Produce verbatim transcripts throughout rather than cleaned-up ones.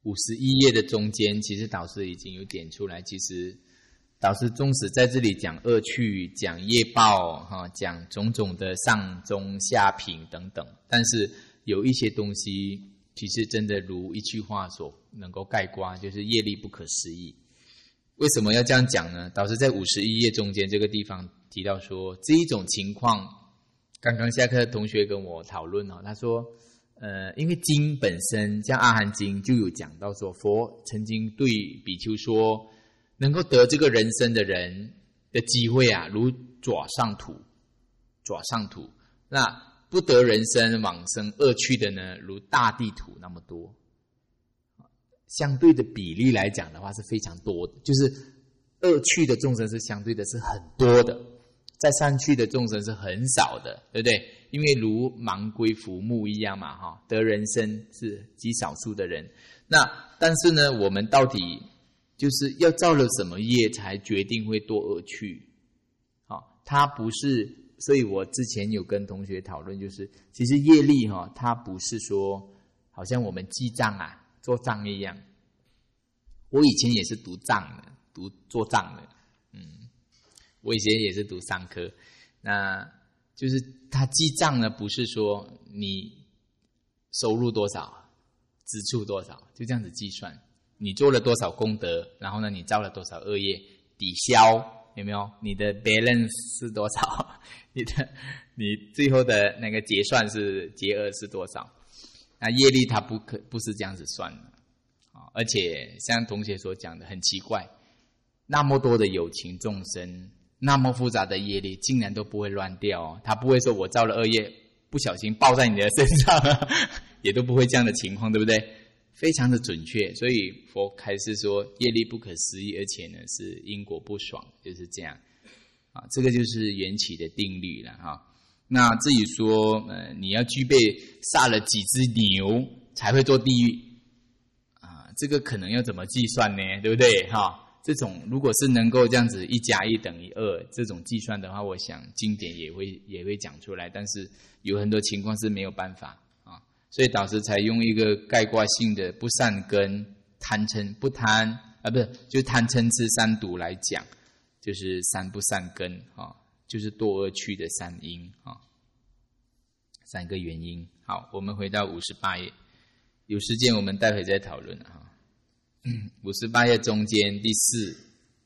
五十一页的中间，其实导师已经有点出来，其实导师纵使在这里讲恶趣，讲业报，讲种种的上中下品等等，但是有一些东西其实真的如一句话所能够概括，就是业力不可思议。为什么要这样讲呢？导师在五十一页中间这个地方提到说，这一种情况，刚刚下课同学跟我讨论，他说呃，因为经本身像阿含经就有讲到说，佛曾经对比丘说，能够得这个人生的人的机会啊，如爪上土，爪上土。那不得人生往生恶趣的呢，如大地土那么多。相对的比例来讲的话是非常多的，就是恶趣的众生是相对的是很多的，在善趣的众生是很少的，对不对？因为如盲龟浮木一样嘛，哈，得人生是极少数的人。那但是呢，我们到底就是要造了什么业才决定会堕恶趣？好，它不是，所以我之前有跟同学讨论，就是其实业力哈，它不是说好像我们记账啊、做账一样。我以前也是读账的，读做账的，嗯，我以前也是读商科，那就是他记账呢，不是说你收入多少，支出多少，就这样子计算。你做了多少功德，然后呢，你造了多少恶业，抵消有没有？你的 balance 是多少？你的你最后的那个结算是结额是多少？那业力它不可不是这样子算的，而且像同学所讲的很奇怪，那么多的有情众生。那么复杂的业力竟然都不会乱掉哦，他不会说我造了恶业不小心报在你的身上也都不会这样的情况，对不对？非常的准确，所以佛开示说业力不可思议，而且呢是因果不爽，就是这样啊，这个就是缘起的定律了哈。那至于说呃你要具备杀了几只牛才会做地狱啊，这个可能要怎么计算呢？对不对哈？这种如果是能够这样子一加一等于二这种计算的话，我想经典也会也会讲出来，但是有很多情况是没有办法啊，所以导师才用一个概括性的不善根、贪嗔不贪啊，不是就贪嗔痴三毒来讲，就是三不善根啊，就是堕恶趣的三因啊，三个原因。好，我们回到五十八页，有时间我们待会再讨论啊。五十八页中间第四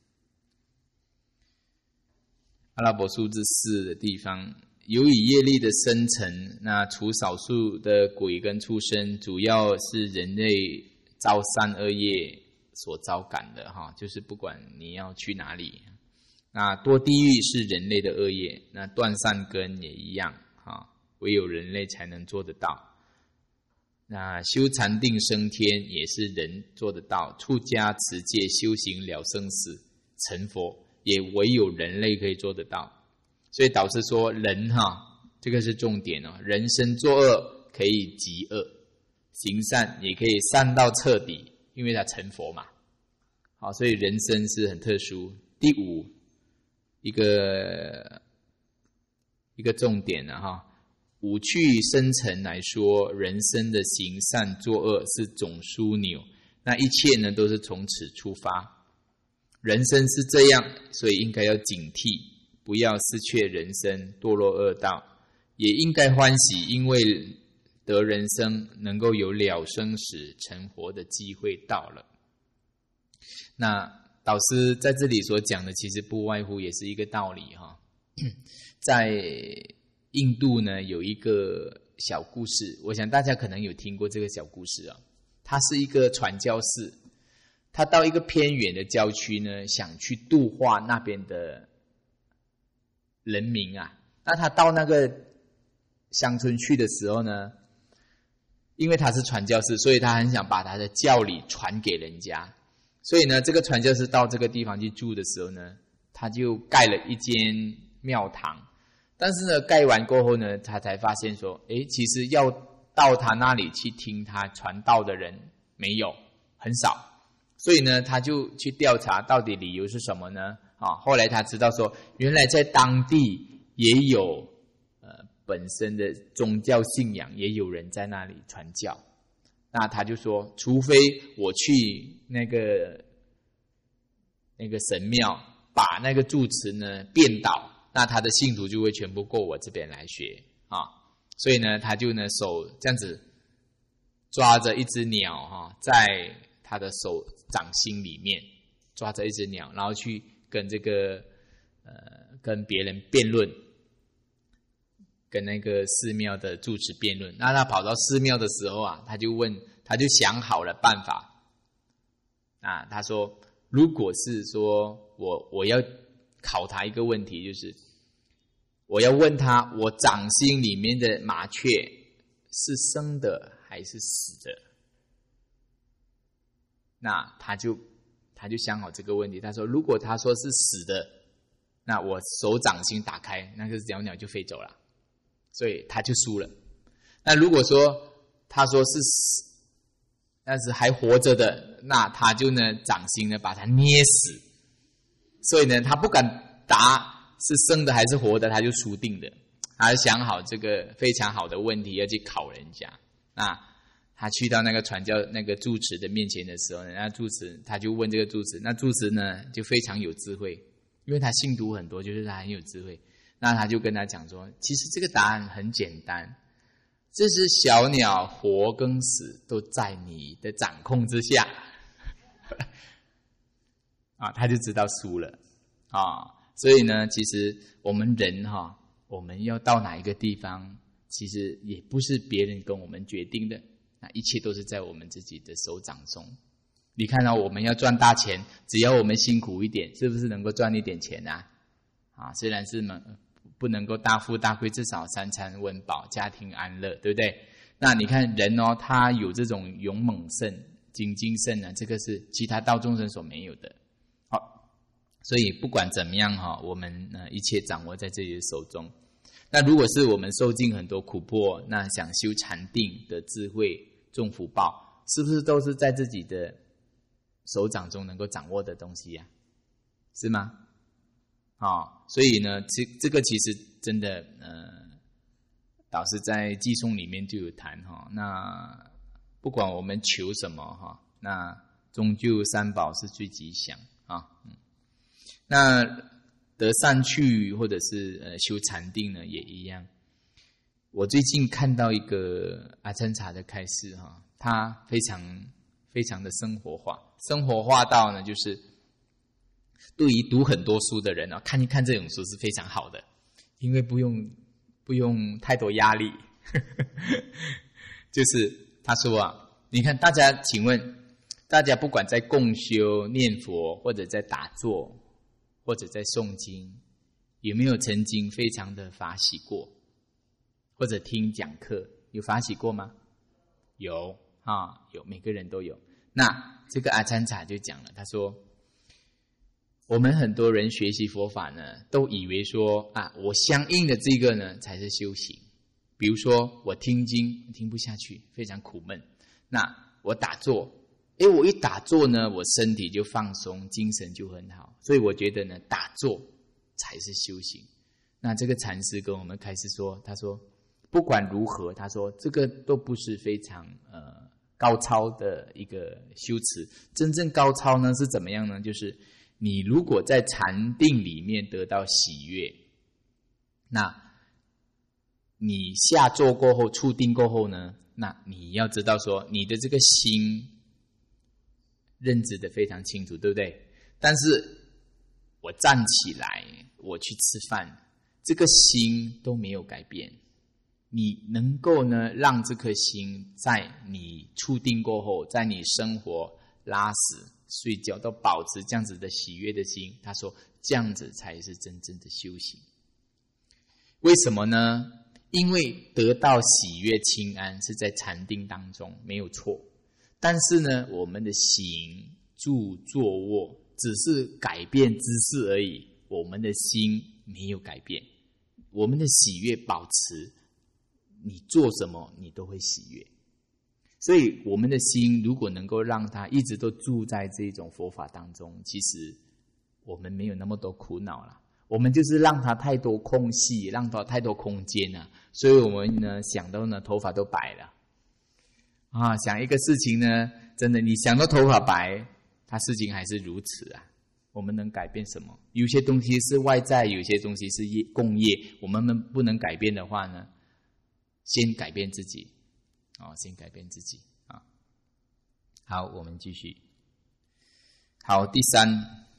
阿拉伯数字四的地方，由于业力的生成，那除少数的鬼跟畜生，主要是人类造善恶业所招感的哈，就是不管你要去哪里，那堕地狱是人类的恶业，那断善根也一样哈，唯有人类才能做得到。那修禅定升天也是人做得到，出家持戒修行了生死成佛也唯有人类可以做得到。所以导师说人哈，这个是重点哦，人生作恶可以极恶，行善也可以善到彻底，因为他成佛嘛。好，所以人生是很特殊。第五一个一个重点了哈。五趣生成来说，人生的行善作恶是总枢纽，那一切呢都是从此出发。人生是这样，所以应该要警惕，不要失去人生，堕落恶道，也应该欢喜，因为得人生能够有了生死成佛的机会到了。那导师在这里所讲的，其实不外乎也是一个道理哈，在印度呢有一个小故事，我想大家可能有听过这个小故事啊。他是一个传教士，他到一个偏远的郊区呢，想去度化那边的人民啊。那他到那个乡村去的时候呢，因为他是传教士，所以他很想把他的教理传给人家。所以呢，这个传教士到这个地方去住的时候呢，他就盖了一间庙堂。但是呢，盖完过后呢，他才发现说，诶，其实要到他那里去听他传道的人没有，很少。所以呢，他就去调查到底理由是什么呢？啊，后来他知道说，原来在当地也有呃本身的宗教信仰，也有人在那里传教。 那他就说，除非我去那个那个神庙，把那个住持呢变倒，那他的信徒就会全部过我这边来学啊。所以呢，他就呢手这样子抓着一只鸟哈，在他的手掌心里面抓着一只鸟，然后去跟这个呃跟别人辩论，跟那个寺庙的住持辩论。那他跑到寺庙的时候啊，他就问，他就想好了办法啊。他说，如果是说我我要考他一个问题，就是我要问他，我掌心里面的麻雀是生的还是死的？那他就他就想好这个问题。他说，如果他说是死的，那我手掌心打开，那个小鸟就飞走了，所以他就输了。那如果说他说是死，但是还活着的，那他就呢掌心呢把它捏死，所以呢他不敢答是生的还是活的，他就输定了。他想好这个非常好的问题要去考人家。那他去到那个传教那个住持的面前的时候呢，那住持他就问这个住持，那住持呢就非常有智慧，因为他信徒很多，就是他很有智慧。那他就跟他讲说，其实这个答案很简单，这只小鸟活跟死都在你的掌控之下啊，他就知道输了啊。所以呢，其实我们人哈，我们要到哪一个地方，其实也不是别人跟我们决定的，那一切都是在我们自己的手掌中。你看到、啊、我们要赚大钱，只要我们辛苦一点，是不是能够赚一点钱啊？啊，虽然是不能够大富大贵，至少三餐温饱，家庭安乐，对不对？那你看人哦，他有这种勇猛胜、精精胜呢，这个是其他道众生所没有的。好，所以不管怎么样哈，我们呃一切掌握在自己的手中。那如果是我们受尽很多苦迫，那想修禅定的智慧、种福报，是不是都是在自己的手掌中能够掌握的东西呀、啊？是吗？啊、哦，所以呢，这这个其实真的，呃，导师在偈颂里面就有谈哈、哦。那不管我们求什么哈、哦，那终究三宝是最吉祥啊。嗯，那得善趣或者是呃修禅定呢，也一样。我最近看到一个阿参茶的开示哈、哦，他非常非常的生活化，生活化到呢就是。对于读很多书的人啊，看一看这种书是非常好的，因为不用不用太多压力。就是他说啊，你看大家，请问大家不管在共修、念佛，或者在打坐，或者在诵经，有没有曾经非常的法喜过？或者听讲课，有法喜过吗？有啊，有，每个人都有。那这个阿参茶就讲了，他说。我们很多人学习佛法呢，都以为说啊，我相应的这个呢才是修行。比如说我听经听不下去，非常苦闷。那我打坐，诶，我一打坐呢，我身体就放松，精神就很好。所以我觉得呢，打坐才是修行。那这个禅师跟我们开始说，他说不管如何，他说这个都不是非常呃高超的一个修持。真正高超呢是怎么样呢？就是你如果在禅定里面得到喜悦，那你下坐过后、触定过后呢，那你要知道说，你的这个心认知的非常清楚，对不对？但是我站起来，我去吃饭，这个心都没有改变。你能够呢，让这颗心在你触定过后，在你生活、拉屎、睡觉都保持这样子的喜悦的心，他说这样子才是真正的修行。为什么呢？因为得到喜悦清安是在禅定当中没有错，但是呢，我们的行住坐卧只是改变姿势而已，我们的心没有改变，我们的喜悦保持，你做什么你都会喜悦。所以我们的心如果能够让它一直都住在这种佛法当中，其实我们没有那么多苦恼了。我们就是让它太多空隙，让它太多空间了，所以我们呢想到呢头发都白了啊，想一个事情呢，真的你想到头发白，它事情还是如此啊。我们能改变什么？有些东西是外在，有些东西是业共业，我们能不能改变的话呢，先改变自己，哦，先改变自己啊。好，我们继续。好，第三，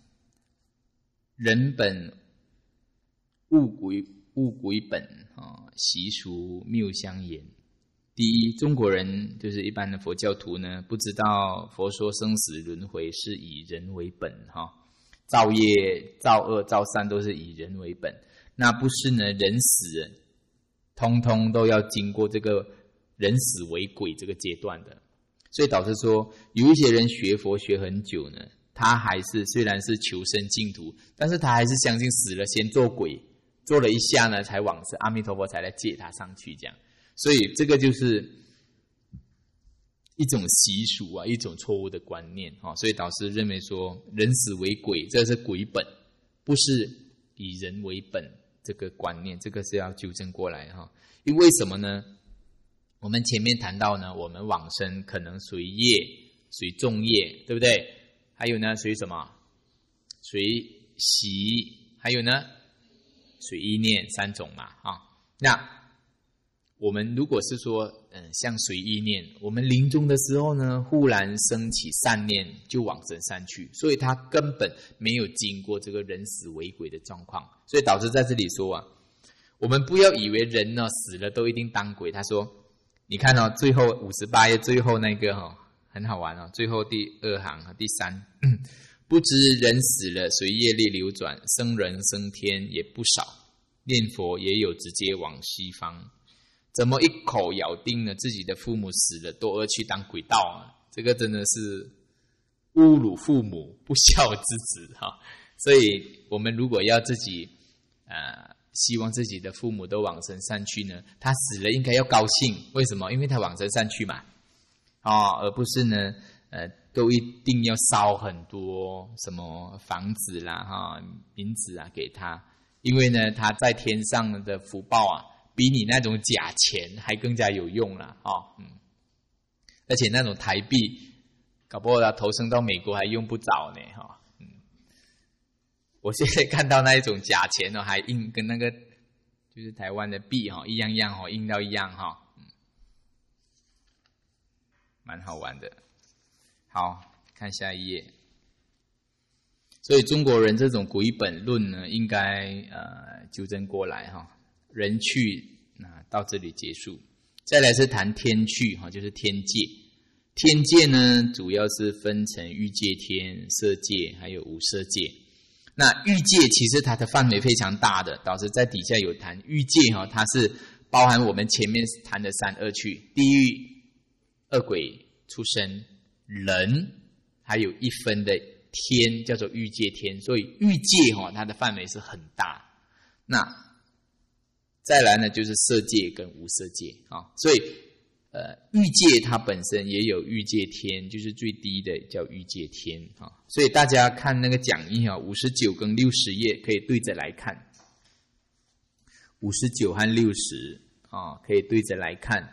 人本物归物归本啊，习俗谬相言。第一，中国人就是一般的佛教徒呢，不知道佛说生死轮回是以人为本哈。造业、造恶、造善都是以人为本，那不是呢？人死了，通通都要经过这个人死为鬼这个阶段的，所以导致说，有一些人学佛学很久呢，他还是虽然是求生净土，但是他还是相信死了先做鬼，做了一下呢才往生，阿弥陀佛才来接他上去这样，所以这个就是一种习俗啊，一种错误的观念啊，所以导师认为说人死为鬼，这是鬼本，不是以人为本这个观念，这个是要纠正过来哈。因为为什么呢？我们前面谈到呢，我们往生可能随业，随重业，对不对？还有呢，随什么？随习，还有呢，随意念三种嘛啊。那我们如果是说，嗯，像随意念，我们临终的时候呢，忽然升起善念，就往生善去，所以他根本没有经过这个人死为鬼的状况，所以导致在这里说啊，我们不要以为人呢死了都一定当鬼。他说，你看哦，最后五十八页最后那个哦，很好玩哦，最后第二行和第三，不知人死了随业力流转，生人生天也不少，念佛也有直接往西方。怎么一口咬定了自己的父母死了都要去当鬼道啊？这个真的是侮辱父母，不孝之子哈！所以我们如果要自己呃希望自己的父母都往生善去呢，他死了应该要高兴，为什么？因为他往生善去嘛，哦，而不是呢呃都一定要烧很多什么房子啦哈、银子啊给他，因为呢他在天上的福报啊，比你那种假钱还更加有用了哦，嗯，而且那种台币，搞不好他投生到美国还用不着呢哈、哦，嗯，我现在看到那一种假钱哦，还印跟那个就是台湾的币哈、哦、一样样哈、哦，印到一样哈、哦，嗯，蛮好玩的。好，看下一页。所以中国人这种鬼本论呢，应该呃纠正过来哈、哦。人去啊，到这里结束。再来是谈天去哈，就是天界。天界呢，主要是分成欲界天、色界，还有无色界。那欲界其实它的范围非常大的，导致在底下有谈欲界哈，它是包含我们前面谈的三恶趣：地狱、恶鬼、畜生、人，还有一分的天，叫做欲界天。所以欲界哈，它的范围是很大。那再来呢，就是色界跟无色界啊，所以呃，欲界它本身也有欲界天，就是最低的叫欲界天啊。所以大家看那个讲义啊，五十九跟六十页可以对着来看，五十九和六十啊，可以对着来看。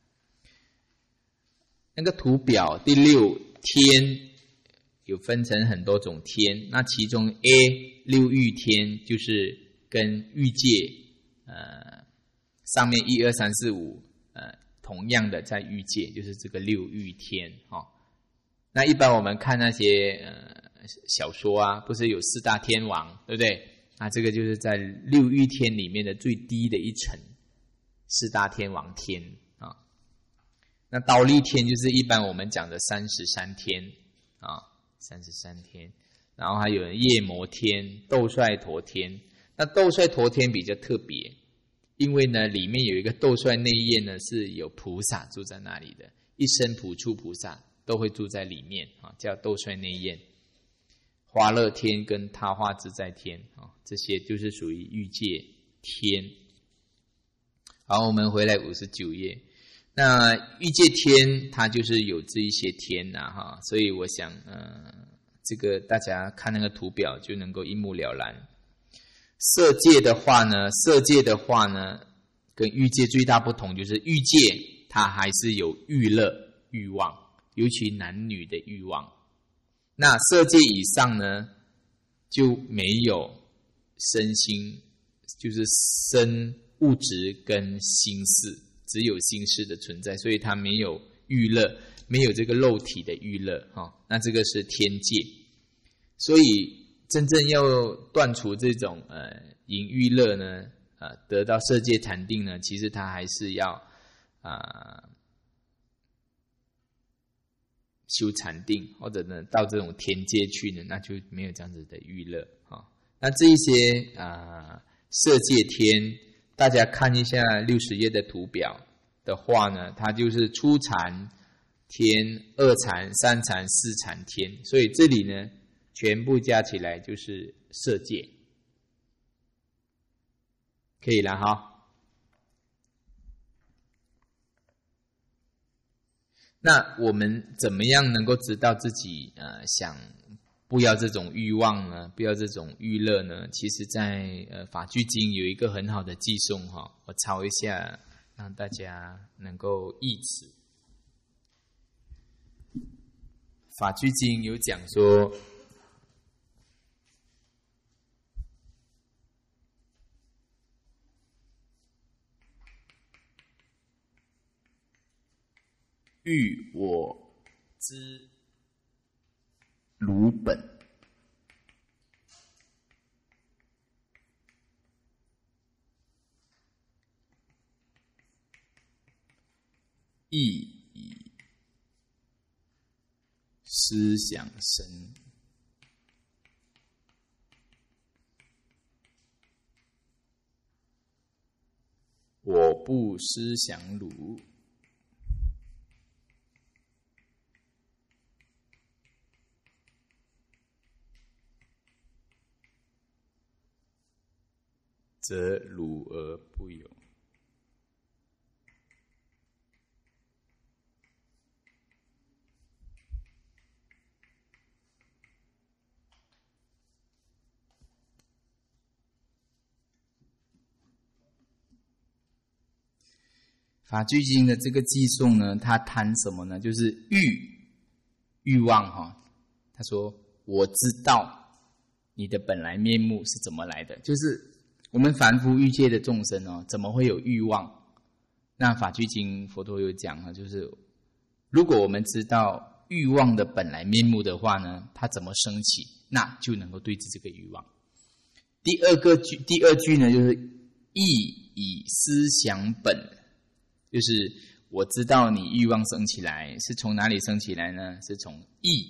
那个图表第六天有分成很多种天，那其中 A 六欲天就是跟欲界。呃，上面一二三四五，呃，同样的在欲界，就是这个六欲天哦。那一般我们看那些呃小说啊，不是有四大天王，对不对？那这个就是在六欲天里面的最低的一层，四大天王天啊、哦。那忉利天就是一般我们讲的三十三天啊、哦，三十三天，然后还有夜摩天、斗率陀天。那斗率陀天比较特别，因为呢，里面有一个斗率内焰呢，是有菩萨住在那里的，一生普处菩萨都会住在里面啊，叫斗率内焰。花乐天跟他化自在天啊，这些就是属于欲界天。好，我们回来五十九页。那欲界天它就是有这一些天呐、啊、哈，所以我想呃，这个大家看那个图表就能够一目了然。色界的话呢，色界的话呢，跟欲界最大不同就是欲界它还是有欲乐欲望，尤其男女的欲望。那色界以上呢，就没有身心，就是身物质跟心事，只有心事的存在，所以它没有欲乐，没有这个肉体的欲乐、哦、那这个是天界。所以真正要断除这种呃淫欲乐呢，呃得到色界禅定呢，其实它还是要啊、呃、修禅定，或者呢到这种天界去呢，那就没有这样子的欲乐、哦、那这一些啊、呃、色界天，大家看一下六十页的图表的话呢，它就是初禅天、二禅、三禅、四禅天，所以这里呢全部加起来就是色界，可以了哈。那我们怎么样能够知道自己呃想不要这种欲望呢？不要这种欲乐呢？其实在呃法句经有一个很好的记诵哈，我抄一下，让大家能够忆此。法句经有讲说，欲我之如本，亦以思想生。我不思想汝，则汝而不有。法句经的这个记诵呢，它谈什么呢？就是欲欲望哈。他说：“我知道你的本来面目是怎么来的，就是我们凡夫欲界的众生哦，怎么会有欲望？那法句经佛陀有讲啊，就是如果我们知道欲望的本来面目的话呢，它怎么升起，那就能够对治这个欲望。第二个句，第二句呢，就是亦以思想本。”就是我知道你欲望升起来是从哪里升起来呢？是从意。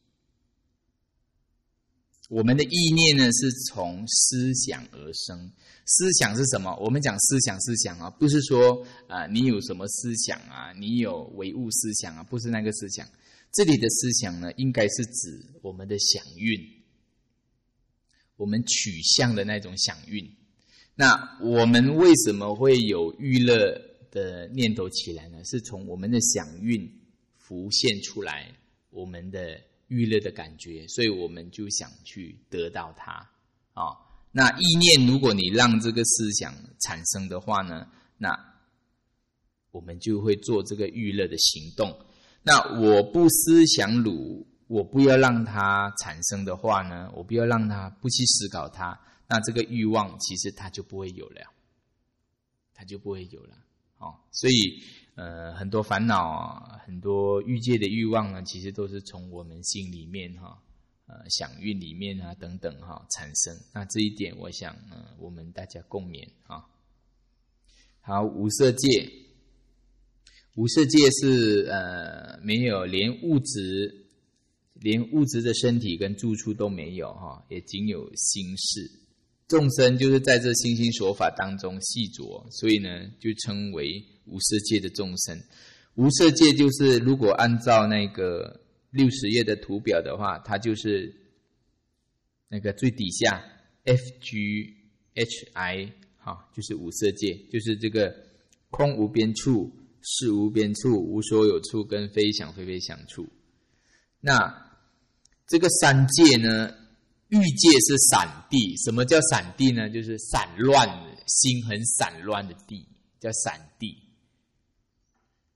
我们的意念呢是从思想而生。思想是什么？我们讲思想思想啊，不是说啊、呃、你有什么思想啊，你有唯物思想啊，不是那个思想。这里的思想呢，应该是指我们的想运，我们取向的那种想运。那我们为什么会有欲乐的念头起来呢？是从我们的想运浮现出来我们的欲乐的感觉，所以我们就想去得到它、哦、那意念如果你让这个思想产生的话呢，那我们就会做这个欲乐的行动。那我不思想汝，我不要让它产生的话呢，我不要让它不去思考它，那这个欲望其实它就不会有了，它就不会有了。哦、所以呃，很多烦恼，很多欲界的欲望呢，其实都是从我们心里面哈、哦，呃，想运里面啊等等哈、哦、产生。那这一点，我想呃，我们大家共勉啊、哦。好，无色界，无色界是呃没有连物质，连物质的身体跟住处都没有哈、哦，也仅有心事。众生就是在这心心所法当中细着，所以呢，就称为无色界的众生。无色界就是如果按照那个六十页的图表的话，它就是那个最底下 F G H I 哈，就是无色界，就是这个空无边处、事无边处、无所有处跟非想非非想处。那这个三界呢？欲界是散地，什么叫散地呢？就是散乱，心很散乱的地，叫散地。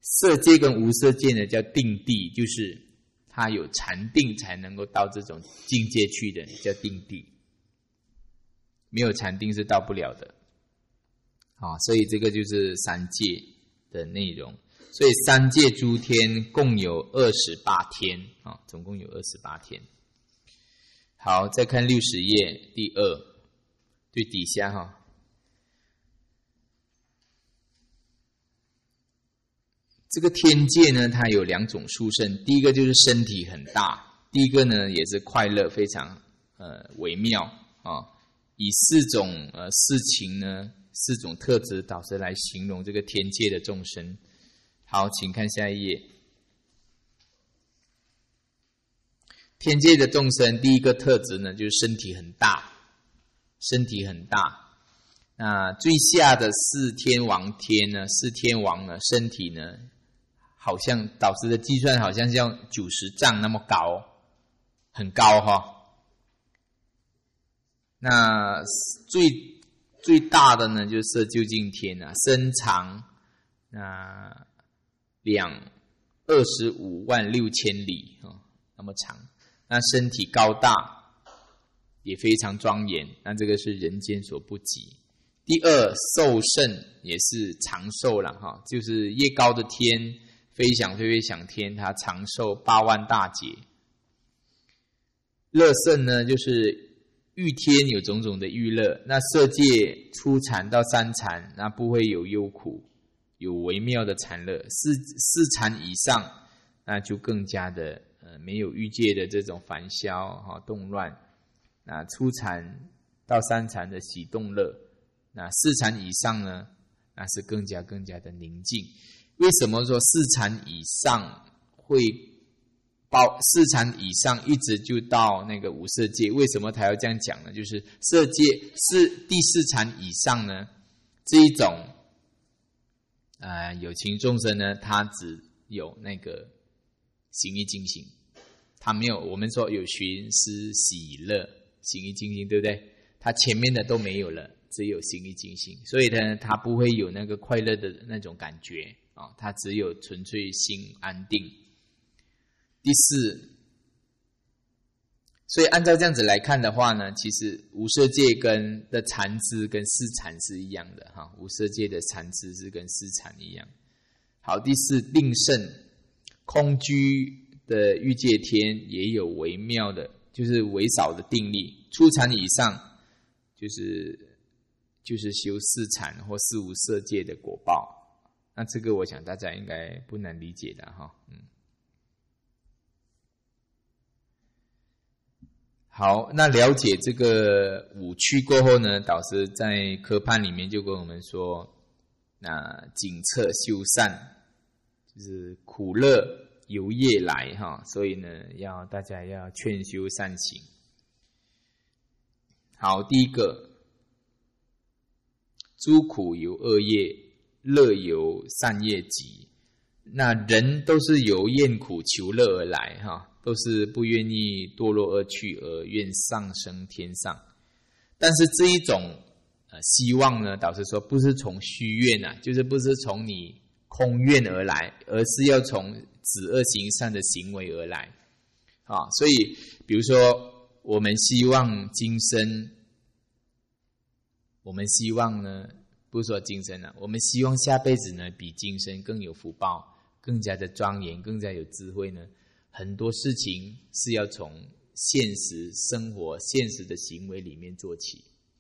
色界跟无色界呢叫定地，就是他有禅定才能够到这种境界去的，叫定地。没有禅定是到不了的。啊，所以这个就是三界的内容。所以三界诸天共有二十八天啊，总共有二十八天。好，再看六十页第二，最底下哈。这个天界呢，它有两种殊胜，第一个就是身体很大，第一个呢也是快乐，非常呃微妙啊。以四种呃事情呢，四种特质导师来形容这个天界的众生。好，请看下一页。天界的众生第一个特质呢，就是身体很大，身体很大。那最下的四天王天呢，四天王呢，身体呢，好像导师的计算好像像九十丈那么高，很高哈、哦。那最最大的呢，就是色究竟天啊，身长那两二十五万六千里啊、哦，那么长。那身体高大，也非常庄严，那这个是人间所不及。第二，寿胜也是长寿了哈，就是越高的天，飞翔飞飞翔天，它长寿八万大劫。乐胜呢，就是欲天有种种的欲乐，那色界初禅到三禅，那不会有忧苦，有微妙的禅乐。四四禅以上，那就更加的呃没有欲界的这种烦嚣哈动乱。那初禅到三禅的喜动乐，那四禅以上呢，那是更加更加的宁静。为什么说四禅以上会包四禅以上一直就到那个无色界？为什么他要这样讲呢？就是色界是第四禅以上呢，这一种呃有情众生呢，他只有那个行义精行，他没有我们说有寻思喜乐行义精行，对不对？他前面的都没有了，只有行义精行，所以呢，他不会有那个快乐的那种感觉啊，他只有纯粹心安定。第四，所以按照这样子来看的话呢，其实无色界跟的禅资跟四禅是一样的哈，无色界的禅资是跟四禅一样。好，第四，定胜空居的欲界天也有微妙的，就是微少的定力。初禅以上，就是就是修四禅或四无色界的果报。那这个我想大家应该不难理解的哈，嗯。好，那了解这个五趣过后呢，导师在科判里面就跟我们说，那警策修善，就是苦乐由业来哈，所以呢，要大家要劝修善行。好，第一个，诸苦由恶业，乐由善业集。那人都是由厌苦求乐而来哈。都是不愿意堕落而去，而愿上升天上。但是这一种呃希望呢，导师说不是从虚愿啊，就是不是从你空愿而来，而是要从止恶行善的行为而来啊。所以，比如说我们希望今生，我们希望呢，不是说今生啊，我们希望下辈子呢比今生更有福报，更加的庄严，更加有智慧呢。很多事情是要从现实生活、现实的行为里面做起。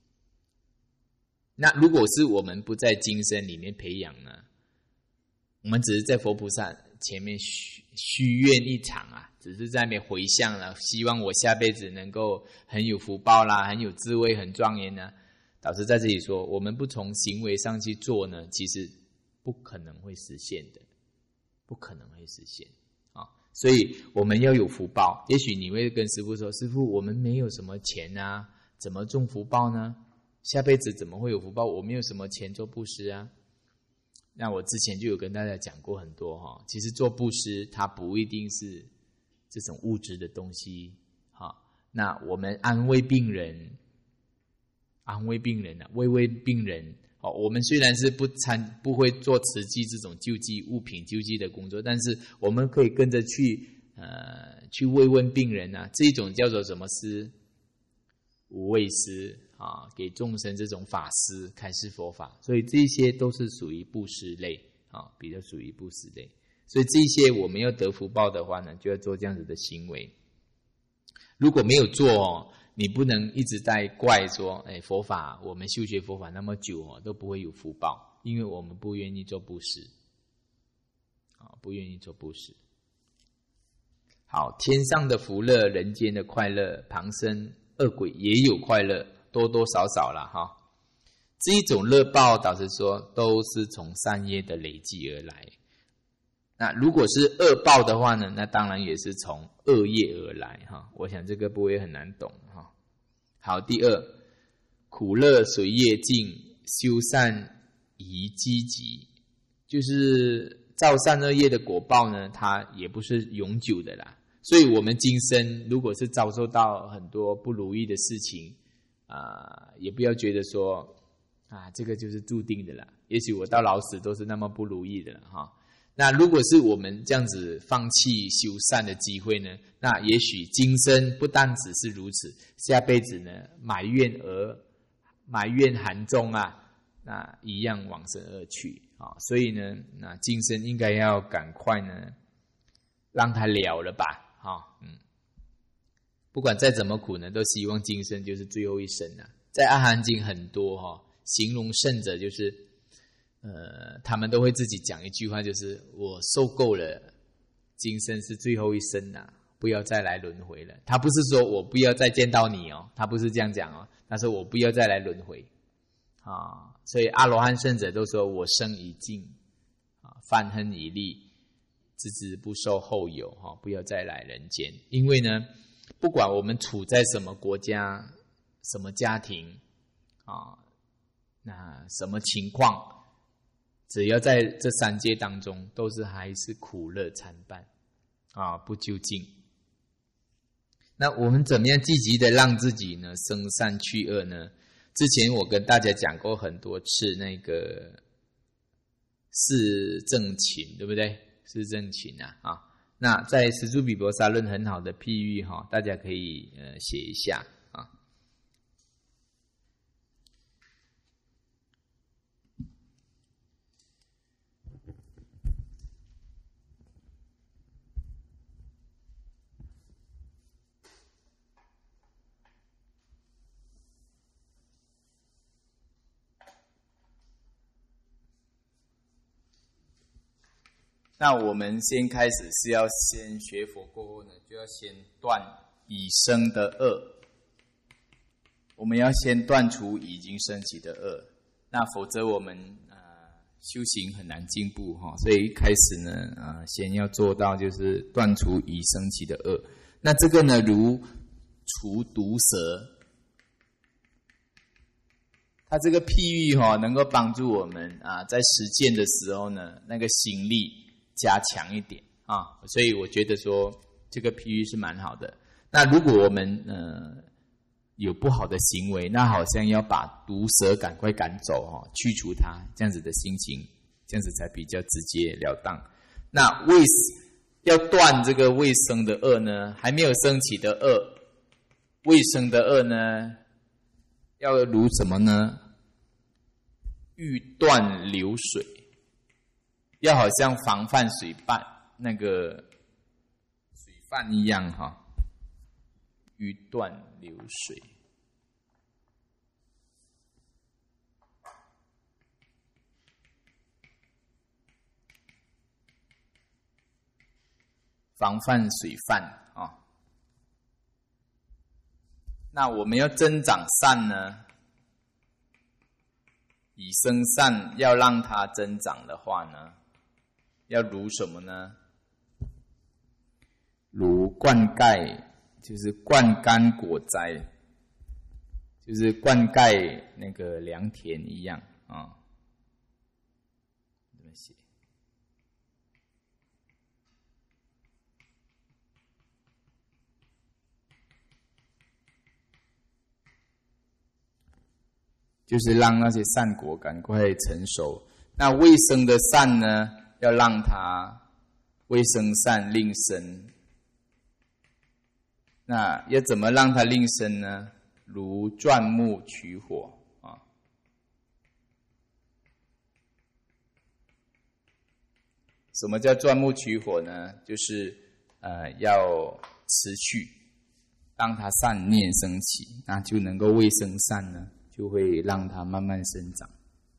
那如果是我们不在今生里面培养呢，我们只是在佛菩萨前面许许愿一场啊，只是在那边回向了，希望我下辈子能够很有福报啦，很有智慧，很庄严呢。导师在这里说，我们不从行为上去做呢，其实不可能会实现的，不可能会实现。所以我们要有福报。也许你会跟师父说，师父我们没有什么钱啊，怎么种福报呢？下辈子怎么会有福报？我没有什么钱做布施啊。那我之前就有跟大家讲过很多哈，其实做布施它不一定是这种物质的东西哈。那我们安慰病人，安慰病人啊，慰慰病人， 哦，我们虽然是不参不会做慈济这种救济物品救济的工作，但是我们可以跟着去呃去慰问病人啊，这种叫做什么施？无畏施啊，给众生这种法施开示佛法，所以这些都是属于布施类啊，比较属于布施类。所以这些我们要得福报的话呢，就要做这样子的行为。如果没有做哦，你不能一直在怪说，哎，佛法我们修学佛法那么久哦，都不会有福报，因为我们不愿意做布施啊，不愿意做布施。好，天上的福乐，人间的快乐，旁生恶鬼也有快乐，多多少少啦哈。这一种乐报，导师说都是从善业的累积而来。那如果是恶报的话呢，那当然也是从恶业而来哈。我想这个不会很难懂哈。好，第二，苦乐随业尽，修善宜积极，就是造善恶业的果报呢，它也不是永久的啦。所以我们今生如果是遭受到很多不如意的事情啊、呃，也不要觉得说啊，这个就是注定的啦。也许我到老死都是那么不如意的了哈。那如果是我们这样子放弃修善的机会呢，那也许今生不但只是如此，下辈子呢埋怨而埋怨含中啊，那一样往生而去啊。所以呢，那今生应该要赶快呢让它了了吧，哈，嗯，不管再怎么苦呢，都希望今生就是最后一生啊。在阿含经很多哈、哦，形容圣者就是。呃，他们都会自己讲一句话，就是我受够了，今生是最后一生呐、啊，不要再来轮回了。他不是说我不要再见到你哦，他不是这样讲哦，他说我不要再来轮回啊。所以阿罗汉圣者都说我生已尽啊，犯恨已立，自知不受后有哈、啊，不要再来人间。因为呢，不管我们处在什么国家、什么家庭啊，那什么情况。只要在这三界当中，都是还是苦乐参半啊，不究竟。那我们怎么样积极的让自己呢生善去恶呢？之前我跟大家讲过很多次那个四正勤，对不对？四正勤啊啊，那在《十住比婆沙论》很好的譬喻哈、哦，大家可以呃写一下。那我们先开始是要先学佛过后呢，就要先断已生的恶。我们要先断除已经升起的恶，那否则我们呃修行很难进步哈。所以一开始呢，呃，先要做到就是断除已升起的恶。那这个呢，如除毒蛇，它这个譬喻哈，能够帮助我们啊，在实践的时候呢，那个心力加强一点啊，所以我觉得说这个譬喻是蛮好的。那如果我们呃有不好的行为，那好像要把毒蛇赶快赶走哦，去除它，这样子的心情，这样子才比较直截了当。那未要断这个未生的恶呢，还没有升起的恶，未生的恶呢，要如什么呢？欲断流水。要好像防范水泛那个水泛一样哈，欲断流水。防范水泛啊。那我们要增长善呢？以生善要让它增长的话呢？要如什么呢？如灌溉，就是灌溉果栽，就是灌溉那个良田一样啊。怎么写？ 就是让那些善果赶快成熟。那未生的善呢，要让它未生善令生。那要怎么让它令生呢？如钻木取火啊。什么叫钻木取火呢？就是呃要持续，让它善念升起，那就能够未生善呢，就会让它慢慢生长。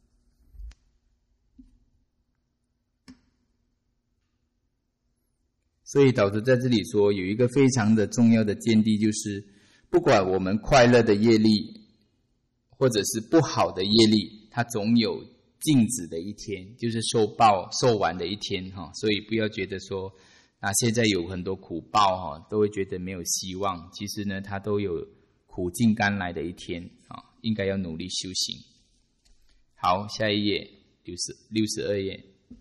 所以导师在这里说，有一个非常的重要的见地，就是不管我们快乐的业力，或者是不好的业力，它总有静止的一天，就是受报受完的一天哈。所以不要觉得说啊，现在有很多苦报哈，都会觉得没有希望。其实呢，它都有苦尽甘来的一天啊，应该要努力修行。好，下一页，六十六十二页。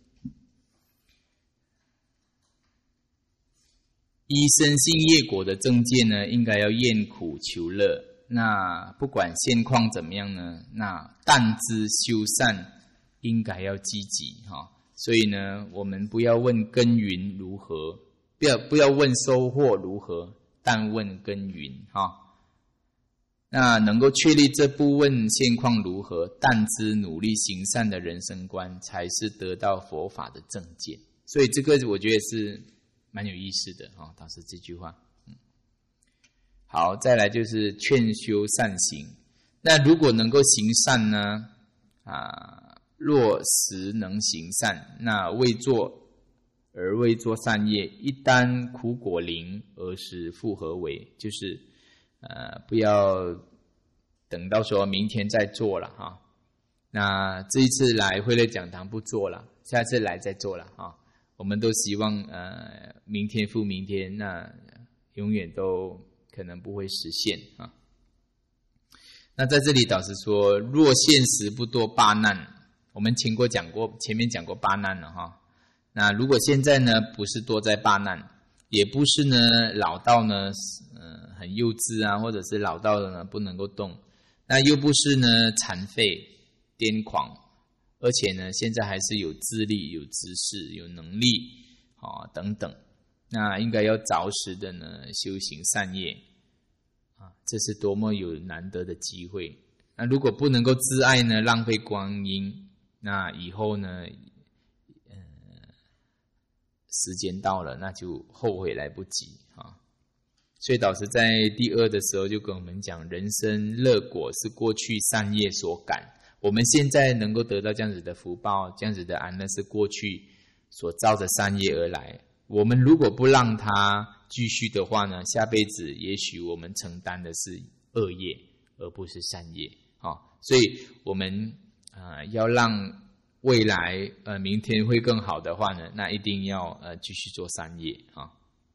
依生信业果的正见呢，应该要厌苦求乐。那不管现况怎么样呢，那但知修善应该要积极哈。所以呢，我们不要问耕耘如何，不要不要问收获如何，但问耕耘哈。那能够确立这不问现况如何，但知努力行善的人生观，才是得到佛法的正见。所以这个我觉得是蛮有意思的哈，导师这句话。嗯，好，再来就是劝修善行。那如果能够行善呢，啊，若实能行善，那未做而未做善业，一旦苦果临，而时复何为？就是呃，不要等到说明天再做了哈。那这一次来慧乐讲堂不做了，下次来再做了哈。我们都希望呃明天复明天，那永远都可能不会实现啊。那在这里导师说，若现实不多八难，我们前过讲过，前面讲过八难了哈。那如果现在呢不是多在八难，也不是呢老到呢呃很幼稚啊，或者是老到的呢不能够动，那又不是呢残废癫狂。而且呢，现在还是有智力、有知识、有能力啊等等，那应该要着实的呢修行善业啊，这是多么有难得的机会。那如果不能够自爱呢，浪费光阴，那以后呢，呃，时间到了，那就后悔来不及啊。所以导师在第二的时候就跟我们讲，人生乐果是过去善业所感。我们现在能够得到这样子的福报，这样子的安乐，是过去所造的善业而来。我们如果不让它继续的话呢，下辈子也许我们承担的是恶业，而不是善业啊。所以我们呃要让未来呃明天会更好的话呢，那一定要呃继续做善业啊。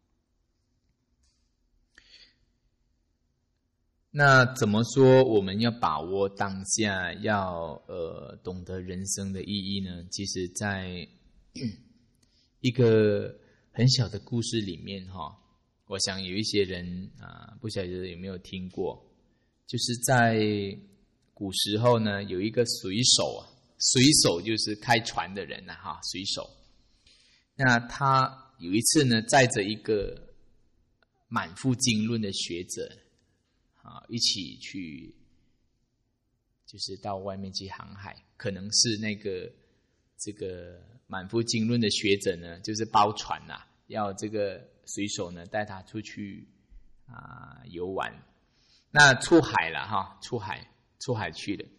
那怎么说我们要把握当下，要呃懂得人生的意义呢？其实在一个很小的故事里面哈，我想有一些人啊，不晓得有没有听过，就是在古时候呢，有一个水手啊，水手就是开船的人呐哈，水手。那他有一次呢，载着一个满腹经纶的学者。啊，一起去，就是到外面去航海，可能是那个这个满腹经纶的学者呢，就是包船呐、啊，要这个水手呢带他出去啊游玩。那出海了哈，出海出海去了。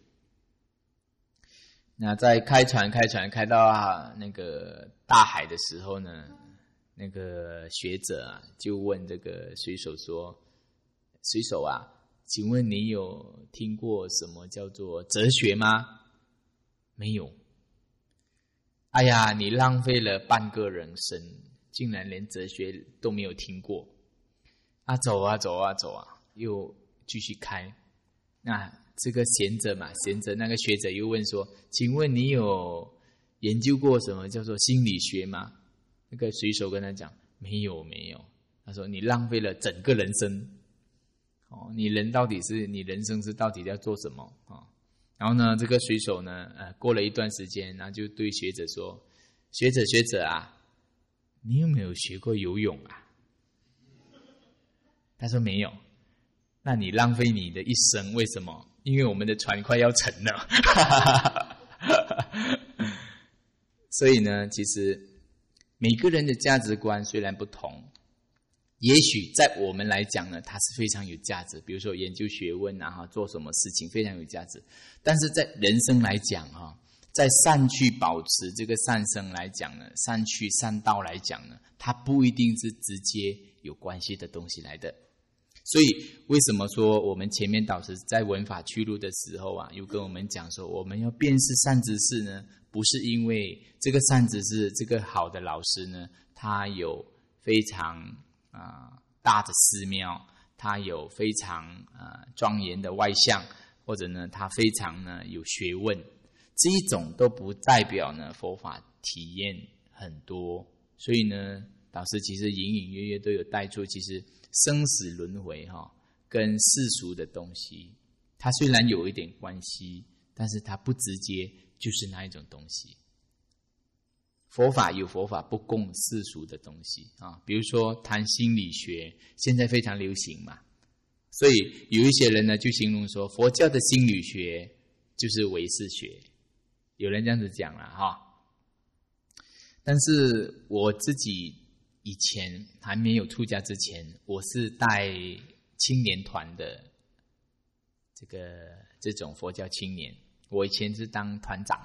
那在开船开船开到、啊、那个大海的时候呢，那个学者啊就问这个水手说。水手啊，请问你有听过什么叫做哲学吗？没有。哎呀，你浪费了半个人生，竟然连哲学都没有听过。啊，走啊走啊走啊，又继续开。那这个贤者嘛，贤者那个学者又问说，请问你有研究过什么叫做心理学吗？那个水手跟他讲，没有没有。他说你浪费了整个人生。哦，你人到底是你人生是到底要做什么啊？ 然后呢，这个水手呢，呃，过了一段时间，然后就对学者说：“学者，学者啊，你有没有学过游泳啊？”他说：“没有。”那你浪费你的一生，为什么？因为我们的船快要沉了。所以呢，其实每个人的价值观虽然不同，也许在我们来讲呢，它是非常有价值。比如说研究学问啊，做什么事情非常有价值。但是在人生来讲哈，在善去保持这个善生来讲呢，善去善道来讲呢，它不一定是直接有关系的东西来的。所以为什么说我们前面导师在文法去路的时候啊，有跟我们讲说，我们要辨识善知识呢，不是因为这个善知识这个好的老师呢，他有非常啊、呃、大的寺庙，他有非常呃庄严的外相，或者呢他非常呢有学问，这一种都不代表呢佛法体验很多。所以呢，导师其实隐隐约约都有带出，其实生死轮回哈、哦，跟世俗的东西，它虽然有一点关系，但是它不直接就是那一种东西。佛法有佛法不共世俗的东西啊，比如说谈心理学，现在非常流行嘛，所以有一些人呢就形容说，佛教的心理学就是唯识学，有人这样子讲了哈。但是我自己以前还没有出家之前，我是带青年团的这个这种佛教青年，我以前是当团长，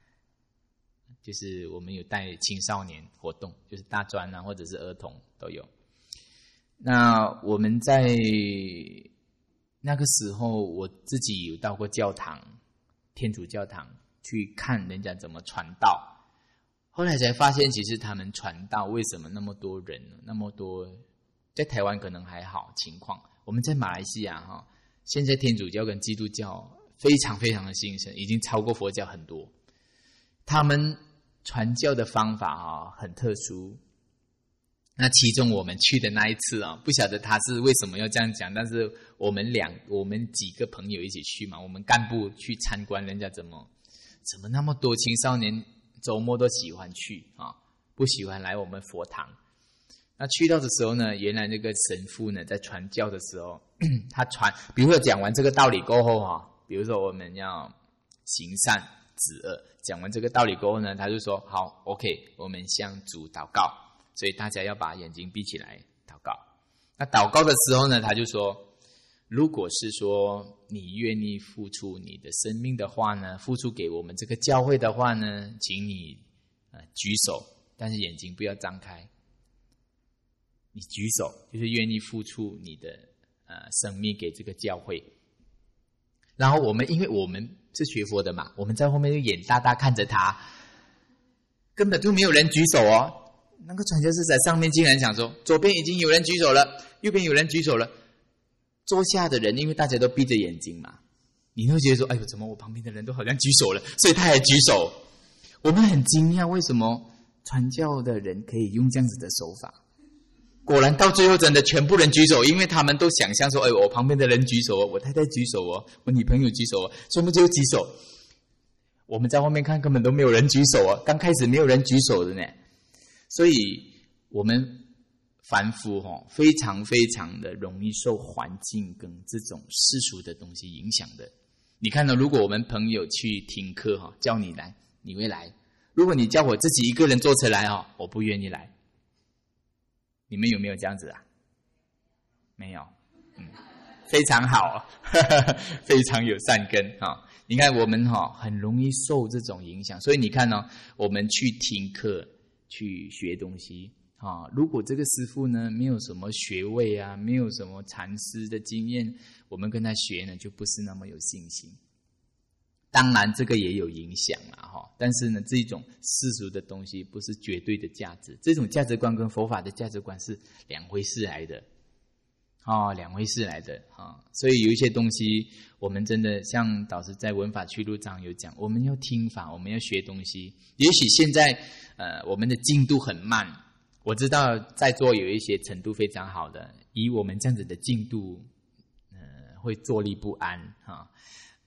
就是我们有带青少年活动，就是大专啊或者是儿童都有。那我们在那个时候，我自己有到过教堂，天主教堂去看人家怎么传道。后来才发现，其实他们传道为什么那么多人呢？那么多，在台湾可能还好情况，我们在马来西亚哈，现在天主教跟基督教非常非常的兴盛，已经超过佛教很多。他们传教的方法啊很特殊。那其中我们去的那一次啊，不晓得他是为什么要这样讲，但是我们两我们几个朋友一起去嘛，我们干部去参观人家怎么怎么那么多青少年周末都喜欢去啊，不喜欢来我们佛堂。那去到的时候呢，原来那个神父呢在传教的时候，他传，比如说讲完这个道理过后啊，比如说我们要行善止恶，讲完这个道理过后呢，他就说好 ，OK， 我们向主祷告，所以大家要把眼睛闭起来祷告。那祷告的时候呢，他就说，如果是说你愿意付出你的生命的话呢，付出给我们这个教会的话呢，请你呃举手，但是眼睛不要张开。你举手就是愿意付出你的呃生命给这个教会。然后我们因为我们是学佛的嘛，我们在后面就眼大大看着他，根本就没有人举手哦。那个传教士在上面竟然讲说，左边已经有人举手了，右边有人举手了。坐下的人因为大家都闭着眼睛嘛，你会觉得说，哎呦，怎么我旁边的人都好像举手了，所以他也举手。我们很惊讶，为什么传教的人可以用这样子的手法。果然到最后真的全部人举手，因为他们都想象说，哎，我旁边的人举手哦，我太太举手哦，我女朋友举手哦，所以我们就举手。我们在后面看根本都没有人举手哦，刚开始没有人举手的呢。所以我们凡夫哦，非常非常的容易受环境跟这种世俗的东西影响的。你看到，如果我们朋友去听课哈，叫你来，你会来；如果你叫我自己一个人坐车来哈，我不愿意来。你们有没有这样子啊？没有，嗯，非常好，呵呵，非常有善根啊！你看我们哈很容易受这种影响，所以你看呢、哦，我们去听课去学东西啊，如果这个师父呢没有什么学位啊，没有什么禅师的经验，我们跟他学呢就不是那么有信心。当然这个也有影响啦哈，但是呢这种世俗的东西不是绝对的价值，这种价值观跟佛法的价值观是两回事来的哦，两回事来的啊、哦，所以有一些东西我们真的像导师在文法去路上有讲，我们要听法，我们要学东西。也许现在呃我们的进度很慢，我知道在座有一些程度非常好的，以我们这样子的进度呃会坐立不安哈、哦。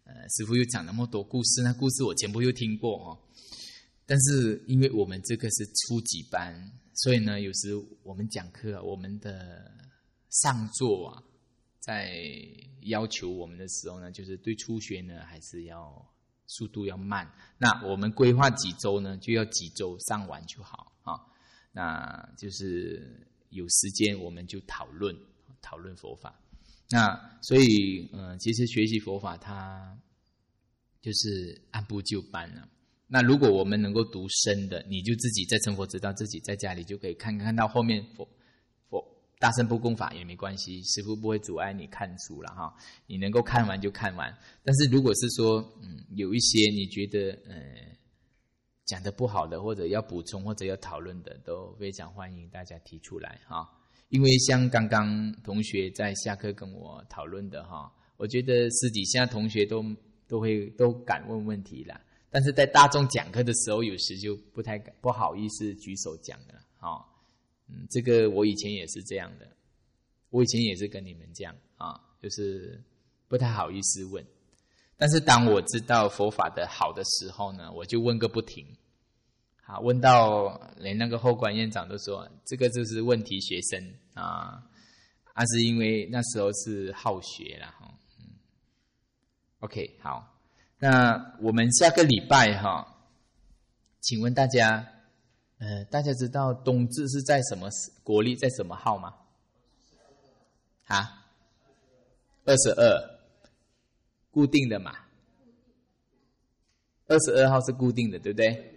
呃，师父又讲那么多故事，那故事我全部又听过哦。但是因为我们这个是初级班，所以呢，有时我们讲课，我们的上座啊，在要求我们的时候呢，就是对初学呢还是要速度要慢。那我们规划几周呢，就要几周上完就好啊。那就是有时间我们就讨论讨论佛法。那所以呃，其实学习佛法它就是按部就班了。那如果我们能够读深的，你就自己在成佛之道，自己在家里就可以看看到后面佛佛大乘不共法也没关系，师父不会阻碍你看书了哈。你能够看完就看完。但是如果是说嗯有一些你觉得呃讲得不好的，或者要补充或者要讨论的，都非常欢迎大家提出来哈。因为像刚刚同学在下课跟我讨论的哈，我觉得私底下同学都都会都敢问问题啦。但是在大众讲课的时候，有时就不太不好意思举手讲的啊。嗯，这个我以前也是这样的，我以前也是跟你们这样啊，就是不太好意思问。但是当我知道佛法的好的时候呢，我就问个不停。好，问到连那个后管院长都说，这个就是问题学生啊，啊是因为那时候是好学啦哈。嗯 ，OK， 好。那我们下个礼拜哈，请问大家，呃，大家知道冬至是在什么国历，在什么号吗？啊，二十二，固定的嘛。二十二号是固定的，对不对？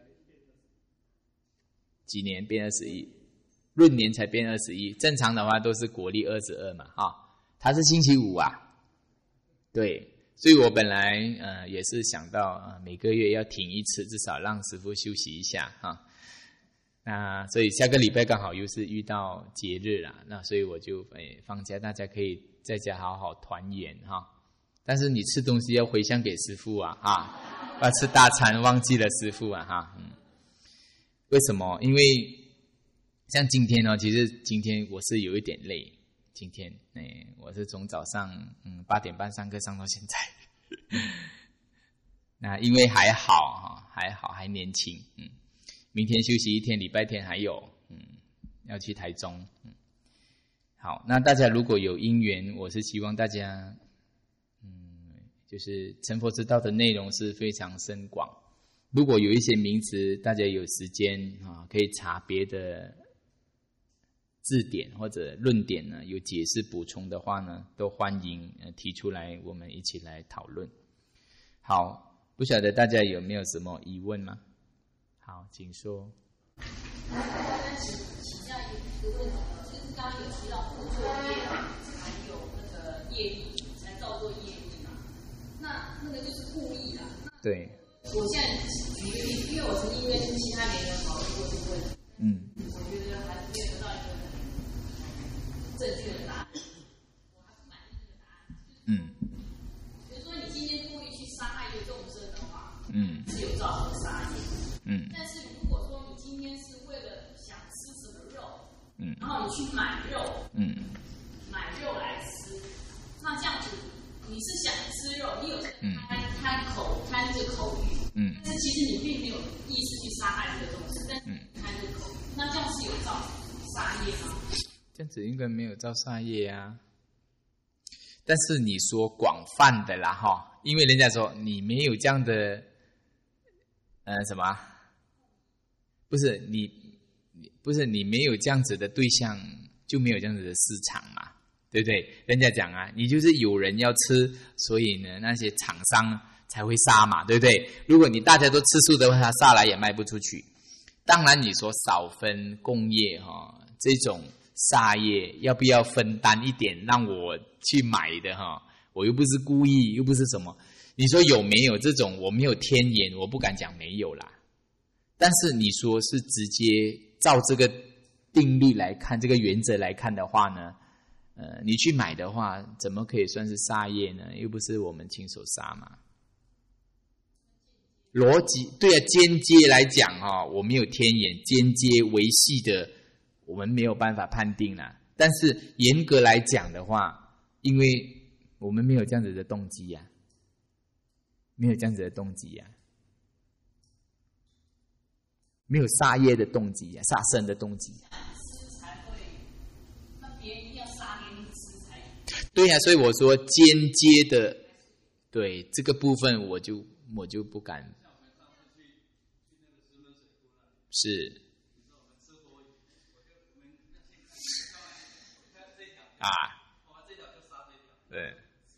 几年变二十一？闰年才变二十一，正常的话都是国历二十二嘛，哈、哦，它是星期五啊，对。所以我本来呃也是想到呃每个月要停一次，至少让师父休息一下哈。那所以下个礼拜刚好又是遇到节日啦，那所以我就诶放假，大家可以在家好好团圆哈。但是你吃东西要回向给师父啊啊，不要吃大餐忘记了师父啊哈。嗯，为什么？因为像今天呢，其实今天我是有一点累。今天，哎，我是从早上嗯八点半上课上到现在，那因为还好哈，还好还年轻，嗯，明天休息一天，礼拜天还有，嗯，要去台中，嗯，好，那大家如果有因缘，我是希望大家，嗯，就是成佛之道的内容是非常深广，如果有一些名词，大家有时间啊，可以查别的字典或者论点呢，有解释补充的话呢，都欢迎呃提出来，我们一起来讨论。好，不晓得大家有没有什么疑问吗？好，请说。 那请请教一个问题，就是刚刚有提到不作业，还有那个业力，才造作业力嘛？那那个就是故意啦。 对。 我现在举个例子，因为我曾经跟其他别人讨论过这个问题。 嗯。 我觉得还是没有得到一个正确的答案，我还不满意这个答案。 嗯。 比如说，你今天故意去杀害一个众生的话， 嗯， 是有造成杀业。 嗯。 但是如果说你今天是为了想吃什么肉， 嗯， 然后你去买肉， 嗯， 买肉来吃，那这样子你是想吃肉，你有嗯贪贪口贪这口欲， 嗯， 但是其实你并没有意识去杀害这个众生，但是贪这口欲，那这样是有造杀业吗？ 这样子应该没有造杀业啊。但是你说广泛的啦哈，因为人家说你没有这样的，呃什么，不是你，不是你没有这样子的对象，就没有这样子的市场嘛，对不对？人家讲啊，你就是有人要吃，所以呢那些厂商才会杀嘛，对不对？如果你大家都吃素的话，他杀来也卖不出去。当然你说少分共业哈，这种杀业要不要分担一点让我去买的哈？我又不是故意，又不是什么。你说有没有这种？我没有天眼，我不敢讲没有啦。但是你说是直接照这个定律来看，这个原则来看的话呢，呃，你去买的话，怎么可以算是杀业呢？又不是我们亲手杀嘛。逻辑对啊，间接来讲哈、哦，我没有天眼，间接维系的。我们没有办法判定啦，但是严格来讲的话，因为我们没有这样子的动机呀、 没有这样子的动机呀、啊，没有杀业的动机呀、啊，杀生的动机。 吃才会，那别人一定要杀给你吃才。 对呀、啊，所以我说间接的，对这个部分我就我就不敢。是。啊。对。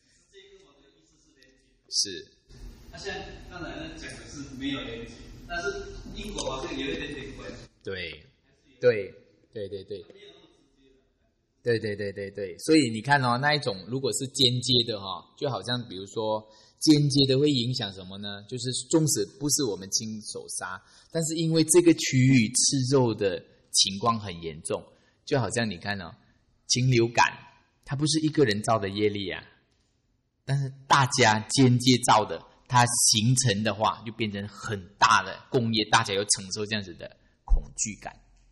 是。 那现在刚才讲的是没有连接，但是因果好像有一点点关系。 对，对，对对对，对对对对对，所以你看哦，那一种如果是间接的哈、哦，就好像比如说间接的会影响什么呢？就是纵使不是我们亲手杀，但是因为这个区域吃肉的情况很严重，就好像你看哦，禽流感，它不是一个人造的业力啊，但是大家间接造的。它形成的话，就变成很大的工业，大家要承受这样子的恐惧感。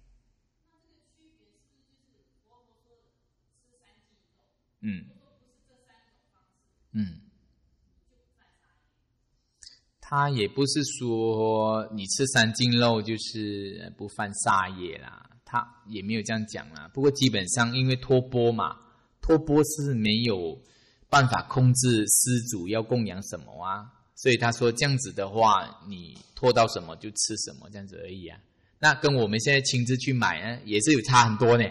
嗯嗯，他也不是说你吃三净肉就是不犯杀业啦，他也没有这样讲啦。不过基本上因为托钵嘛，托钵是没有办法控制施主要供养什么啊。所以他说这样子的话，你拖到什么就吃什么，这样子而已啊。那跟我们现在亲自去买呢，也是有差很多呢，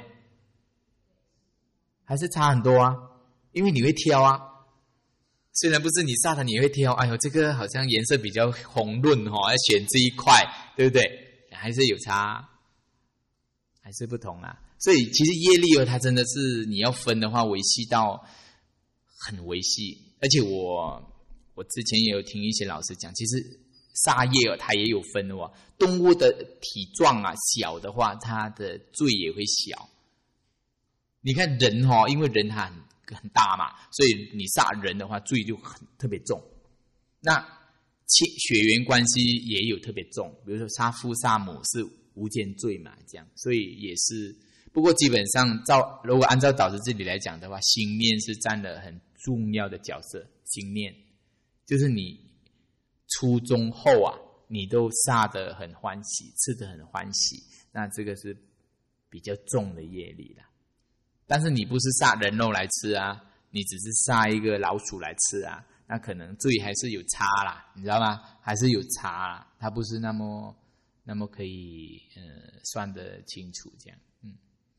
还是差很多啊。因为你会挑啊，虽然不是你杀的，你会挑。哎呦，这个好像颜色比较红润哦，要选这一块，对不对？还是有差，还是不同啊。所以其实业力哦，它真的是你要分的话，维系到很维系，而且我。我之前也有听一些老师讲，其实杀业哦，它也有分哦。动物的体壮啊小的话，它的罪也会小。你看人哦，因为人它很很大嘛，所以你杀人的话，罪就很特别重。那血缘关系也有特别重，比如说杀父杀母是无间罪嘛，这样，所以也是。不过基本上照如果按照导师这里来讲的话，心念是占了很重要的角色，心念。就是你初中后啊，你都杀得很欢喜，吃得很欢喜，那这个是比较重的业力啦。但是你不是杀人肉来吃啊，你只是杀一个老鼠来吃啊，那可能罪还是有差啦，你知道吗？还是有差啦，它不是那么那么可以呃算得清楚这样，嗯，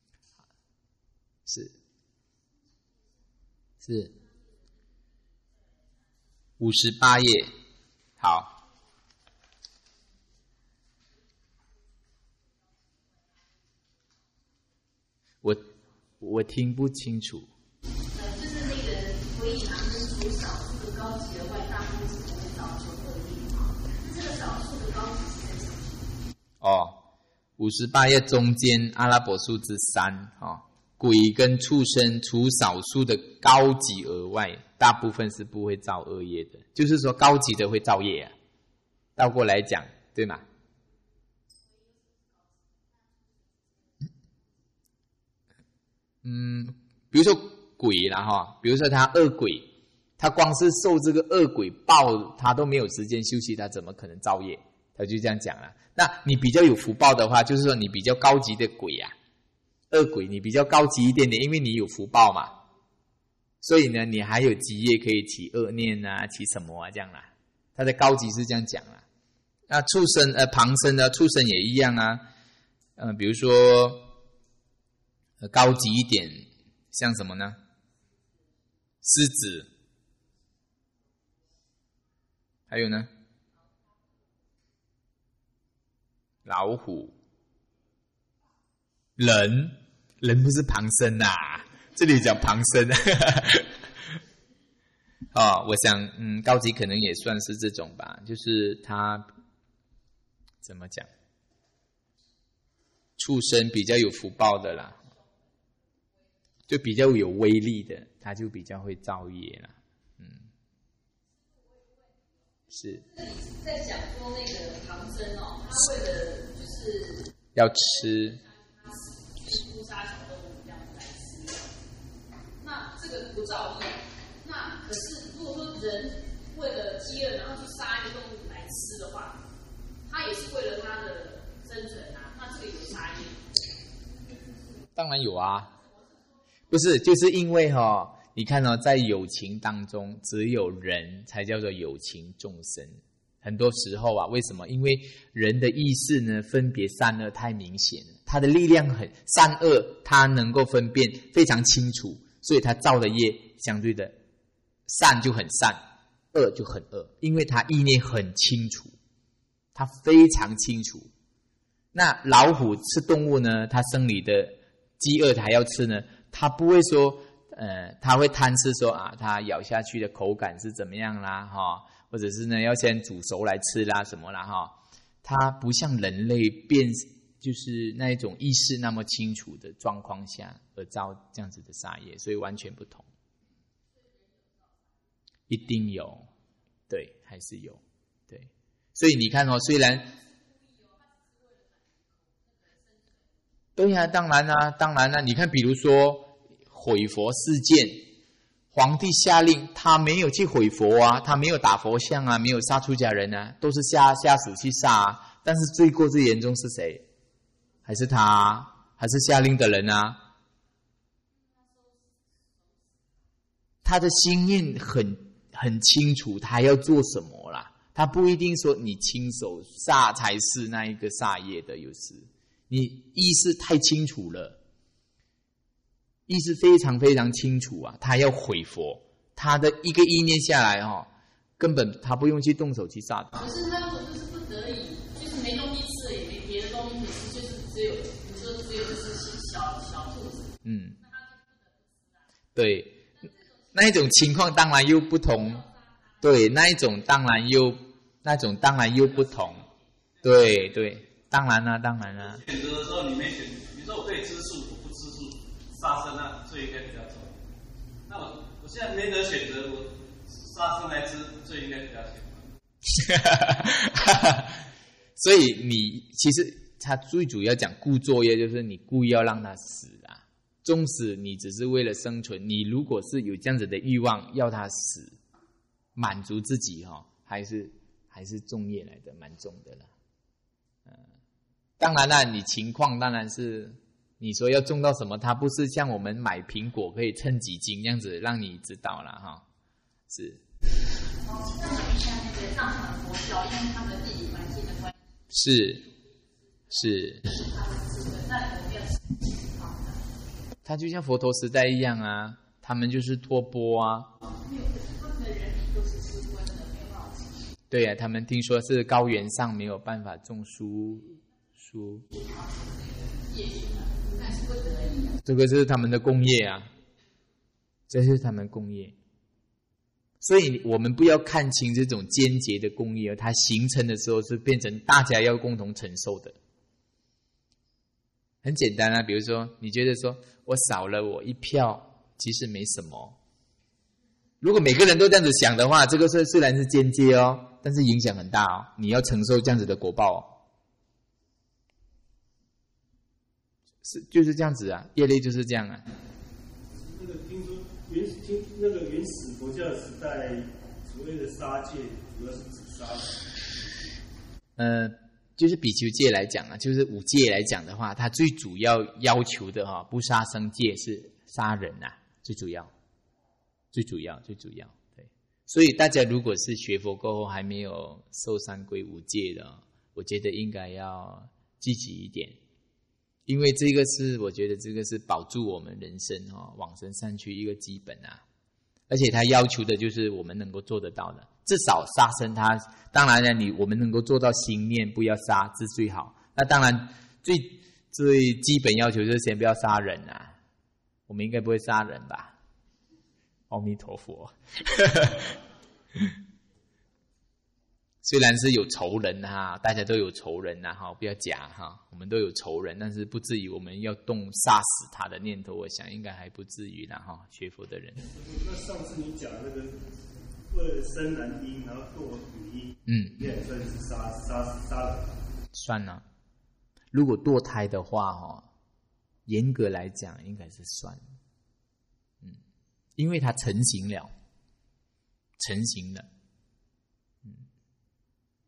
是是。五十八页，好。我我听不清楚。 呃，就是那个回应堂跟除少数的高级的外，大部分是不会造就恶业嘛。这个少数的高级是在讲什么？ 哦，五十八页中间阿拉伯数字三哦。鬼跟畜生除少数的高级而外，大部分是不会造恶业的。就是说高级的会造业啊，倒过来讲，对吗？嗯，比如说鬼啦哈，比如说他恶鬼，他光是受这个恶鬼报，他都没有时间休息，他怎么可能造业？他就这样讲了。那你比较有福报的话，就是说你比较高级的鬼啊。恶鬼你比较高级一点点，因为你有福报嘛，所以呢，你还有基业可以起恶念啊，起什么啊这样啦。它的高级是这样讲啦。那畜生呃旁生的畜生也一样啊，呃比如说呃高级一点，像什么呢？狮子，还有呢，老虎。人，人不是旁生啊，这里讲旁生。哦，我想，嗯，高级可能也算是这种吧，就是他怎么讲，畜生比较有福报的啦，就比较有威力的，他就比较会造业啦。嗯，是。 在讲说那个唐僧哦，他为了就是要吃。 屠杀小动物这样来吃，那这个不造业。那可是如果说人为了饥饿然后去杀一个动物来吃的话，它也是为了它的生存啊，那这个有杀业？ 当然有啊，不是就是因为哈、哦，你看哦，在友情当中，只有人才叫做有情众生。很多时候啊，为什么？因为人的意识呢，分别善恶太明显了，他的力量很善恶，他能够分辨非常清楚，所以他造的业相对的善就很善，恶就很恶，因为他意念很清楚，他非常清楚。那老虎吃动物呢，它生理的饥饿还要吃呢，它不会说，呃，它会贪吃说啊，它咬下去的口感是怎么样啦，哈。或者是呢，要先煮熟来吃啦，什么啦哈？它不像人类变，就是那一种意识那么清楚的状况下而造这样子的杀业，所以完全不同。一定有，对，还是有，对。所以你看哦，虽然，对呀、啊，当然啦、啊，当然啦、啊，你看，比如说毁佛事件。皇帝下令，他没有去毁佛啊，他没有打佛像啊，没有杀出家人啊，都是下下属去杀啊。但是罪过最严重是谁？还是他、啊？还是下令的人啊？他的心念很很清楚，他要做什么啦。他不一定说你亲手杀才是那一个杀业的，有时你意识太清楚了。意识非常非常清楚啊，他要毁佛，他的一个意念下来哦，根本他不用去动手去杀他。 可是他如果就是不得已，就是没东西吃，也没别的东西可吃，就是只有，比如说只有就是小小兔子， 嗯，对，那一种情况当然又不同，对，那一种当然又那种当然又不同，对对，当然啦、啊，当然啦、啊。 选择的时候你没选，你说我可以吃素，我不吃素。杀生啊，罪应该比较重。那我我现在没得选择，我杀生来吃，罪应该比较轻。 所以你其实他最主要讲故作业，就是你故意要让他死啊。纵使你只是为了生存，你如果是有这样子的欲望要他死，满足自己哈、哦，还是还是重业来的，蛮重的啦。嗯，当然啦，你情况当然是。你说要种到什么？它不是像我们买苹果可以称几斤这样子让你知道了哈，是。 哦，那问一下那个藏传佛教，因为他们地理环境的关系， 是是。 他们吃的，那有没有情况呢？ 它就像佛陀时代一样啊，他们就是托钵啊。 哦，没有，可是他们的人民都是吃荤的，没有办法吃。 对呀、啊，他们听说是高原上没有办法种蔬蔬。这个是他们的工业啊，这是他们工业，所以我们不要看清这种间接的工业，它形成的时候是变成大家要共同承受的。很简单啊，比如说你觉得说我少了我一票，其实没什么。如果每个人都这样子想的话，这个是虽然是间接哦，但是影响很大哦，你要承受这样子的果报哦。是就是这样子啊，业力就是这样啊。 那个听说原听那个原始佛教时代所谓的杀戒，主要是指杀人。 呃，就是比丘戒来讲啊，就是五戒来讲的话，它最主要要求的哈、哦，不杀生戒是杀人啊，最主要，最主要，最主要。对，所以大家如果是学佛过后还没有受三皈五戒的，我觉得应该要积极一点。因为这个是我觉得这个是保住我们人生哦往生善趣一个基本啊，而且他要求的就是我们能够做得到的，至少杀生他当然了，你我们能够做到心念不要杀是最好。那当然最最基本要求就是先不要杀人啊，我们应该不会杀人吧？阿弥陀佛。虽然是有仇人哈，大家都有仇人呐哈，不要假哈，我们都有仇人，但是不至于我们要动杀死他的念头，我想应该还不至于啦哈，学佛的人。 那上次你讲那个为了生男婴然后堕女婴，嗯，你也算是杀杀杀人？ 算了，如果堕胎的话哈，严格来讲应该是算，嗯，因为他成型了，成型了。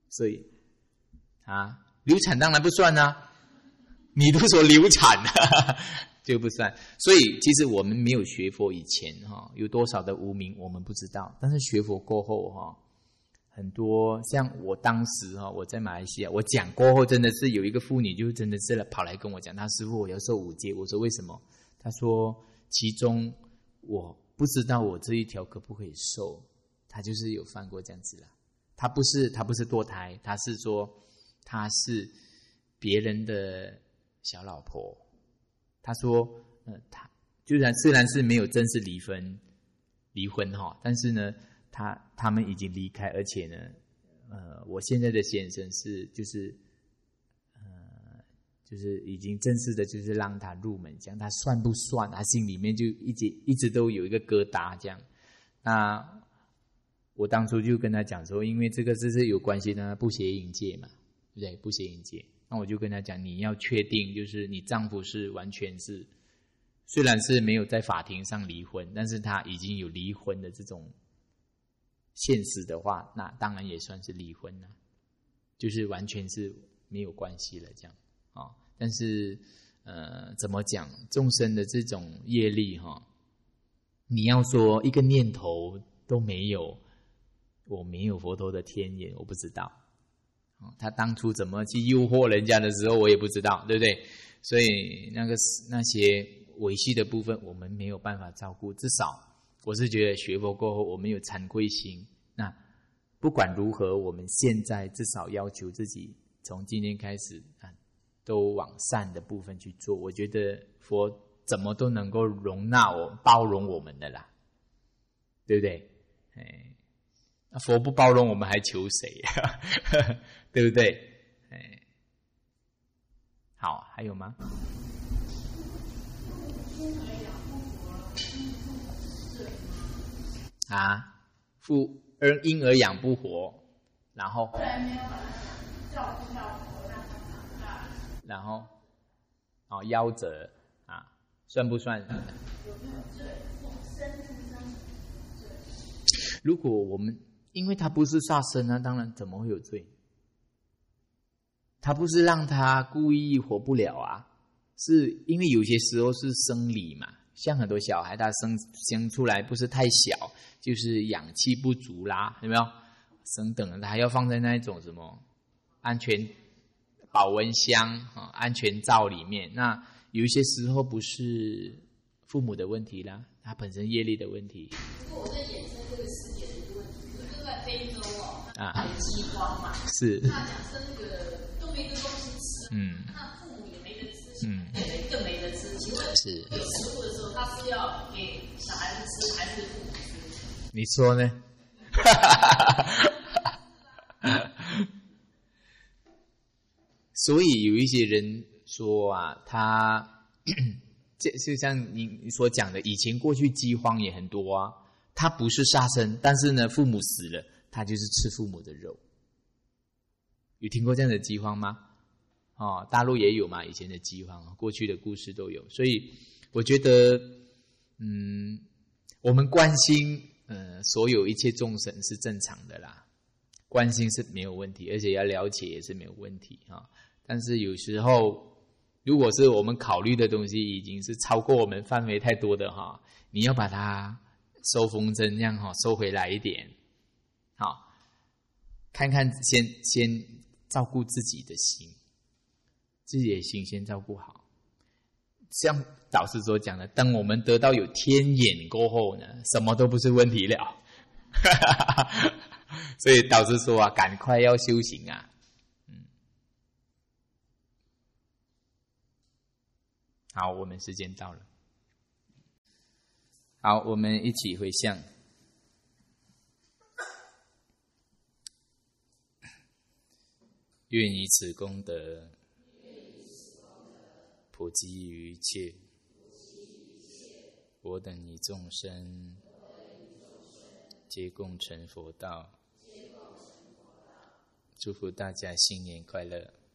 所以啊，流产当然不算啊，你都说流产了就不算。所以其实我们没有学佛以前哈，有多少的无明我们不知道，但是学佛过后哈，很多像我当时哈，我在马来西亚，我讲过后真的是有一个妇女就真的是跑来跟我讲，她师父我要受五戒，我说为什么？她说其中我不知道我这一条可不可以受，她就是有犯过这样子啦。她不是她不是堕胎，她是说她是别人的小老婆。她说呃，她虽然虽然是没有正式离婚离婚哈，但是呢他他们已经离开，而且呢，呃，我现在的先生是就是呃，就是已经正式的，就是让他入门，这样他算不算？他心里面就一直一直都有一个疙瘩，这样。那我当初就跟他讲说，因为这个这是有关系的不邪淫戒嘛，对不对？不邪淫戒，那我就跟他讲，你要确定，就是你丈夫是完全是，虽然是没有在法庭上离婚，但是他已经有离婚的这种现实的话，那当然也算是离婚了，就是完全是没有关系了这样啊、哦。但是呃，怎么讲，众生的这种业力哈、哦，你要说一个念头都没有，我没有佛陀的天眼，我不知道。哦、他当初怎么去诱惑人家的时候，我也不知道，对不对？所以那个那些维系的部分，我们没有办法照顾，至少。我是觉得学佛过后，我们有惭愧心。那不管如何，我们现在至少要求自己，从今天开始啊，都往善的部分去做。我觉得佛怎么都能够容纳我、包容我们的啦，对不对？哎，那佛不包容我们，还求谁？对不对？哎，好，还有吗？啊，父儿婴儿养不活，然后后来没有把他照顾到活，让他长大，然后哦夭折啊，算不算？有没有罪？生日上罪？如果我们因为他不是杀生啊，当然怎么会有罪？他不是让他故意活不了啊，是因为有些时候是生理嘛。像很多小孩，他生生出来不是太小，就是氧气不足啦，有没有？生等他还要放在那一种什么安全保温箱啊、安全罩里面。那有一些时候不是父母的问题啦，他本身业力的问题。 不过我在衍生这个世界的一个问题，就在非洲哦， 啊， 有饥荒嘛， 是。 那假设那个都没得东西吃， 嗯， 那父母也没得吃， 嗯， 也更没得吃。请问是有食物的时候，他是要给小孩子吃，还是父母吃？ 你说呢？所以有一些人说啊，他这就像你所讲的，以前过去饥荒也很多啊，他不是杀生，但是呢，父母死了，他就是吃父母的肉。有听过这样的饥荒吗？哦，大陆也有嘛，以前的饥荒，过去的故事都有。所以我觉得，嗯，我们关心呃所有一切众生是正常的啦，关心是没有问题，而且要了解也是没有问题啊、哦。但是有时候，如果是我们考虑的东西已经是超过我们范围太多的哈，你要把它收风筝这样哈，收回来一点，好，看看先先照顾自己的心，自己的心先照顾好。像导师所讲的，当我们得到有天眼过后呢，什么都不是问题了。所以导师说啊，赶快要修行啊。好，我们时间到了。好，我们一起回向。愿以此功德，普及于一切，我等一众生，皆共成佛道。祝福大家新年快乐。